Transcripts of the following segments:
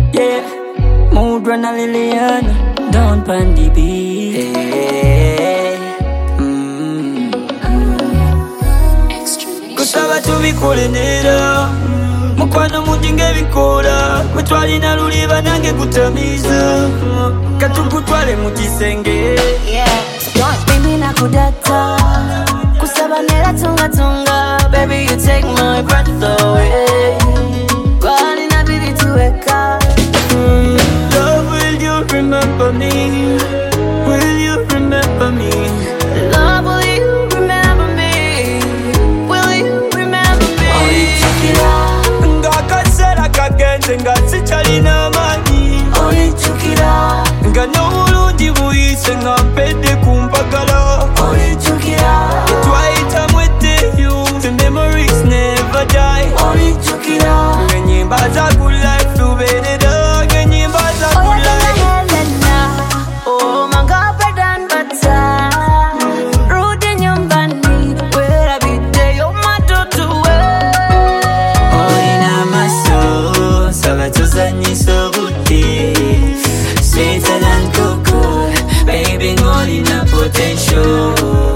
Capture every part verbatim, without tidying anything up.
Yeah, mood run a Liliana, down pan the beat. Hey, mm. Kusaba tubikolenera mukwano mujinge bikola kutwalina luliba nange kutamiza katukutwale mu kisenge. Baby nakudata kusaba nera tunga tunga. Baby you take my breath away. Kwani nabidi tuweka. mm. Love, will you remember me? Will you remember me? Love, will you remember me? Will you remember me? Olichukira Ngakasera kagenze ngasikyalina maanyi. Olichukira nga n'obulungi buyise nga mpedde ku mpagala. Olichukira Twayitamu eddeeyo, the memories never die. Olichukira ng'ennyimba za good life lubeerera, ng'ennyimba za good life. Helena, oh manga bread butter. Rudi nyumbani, where bidde yo matoto we. Olina amaso, saba tuzannyise obudde. Sweeter than cocoa, baby ng'olina potential.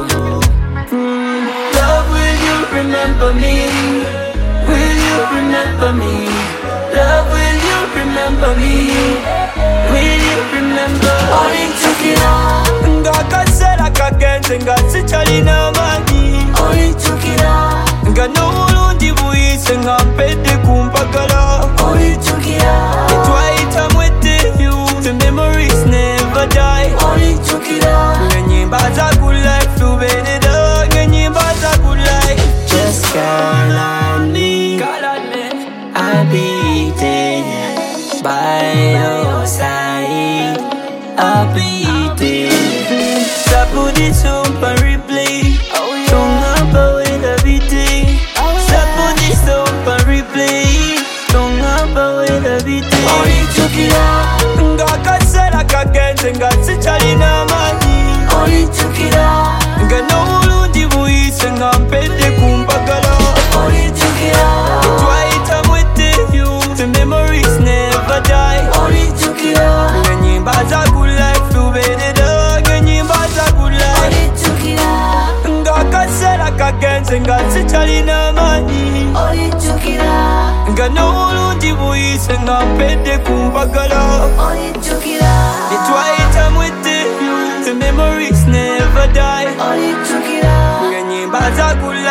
Mm, love, will you remember me? Will you remember me? Love, will you remember me? Will you remember? Olichukira Ng'akaseera kagenze nga sikyalina maanyi. Olichukira nga n'obulungi buyise nga mpedde ku mpagala. Olichukira Twayitamu eddeeyo, the memories never die. Olichukira ng'ennyimba za good life lubeerera, ng'ennyimba za good life. Just call on me, I'll be there by your side. I'll be there. Ça put it on par replay. Ton number will every day. Ça put it on par replay. Ton number will every day. Olichukira Ng'akaseera kagenze nga sikyalina maanyi. Olichukira nga n'obulungi buyise nga mpedde ku mpagala. Olichukira Twayitamu eddeeyo, the memories never die. Olichukira ng'ennyimba za good life lubeerera, ng'ennyimba za good life. Olichukira Ng'akaseera kagenze nga sikyalina maanyi. Olichukira nga n'obulungi buyise nga mpedde ku mpagala. Olichukira Twayitamu eddeeyo, the memories never die. Olichukira ng'ennyimba za good